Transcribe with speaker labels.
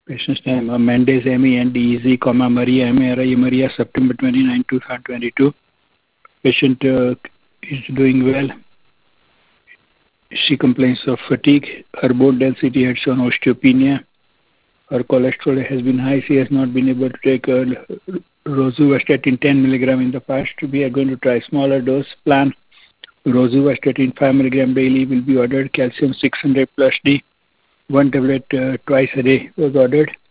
Speaker 1: Patient's name Mendes MENDEZ, Maria MRI Maria, September 29, 2022. Patient is doing well. She complains of fatigue. Her bone density had shown osteopenia. Her cholesterol has been high. She has not been able to take rosuvastatin 10 milligram in the past. We are going to try smaller dose plan. Rosuvastatin 5 milligram daily will be ordered. Calcium 600 plus D. One tablet twice a day was ordered.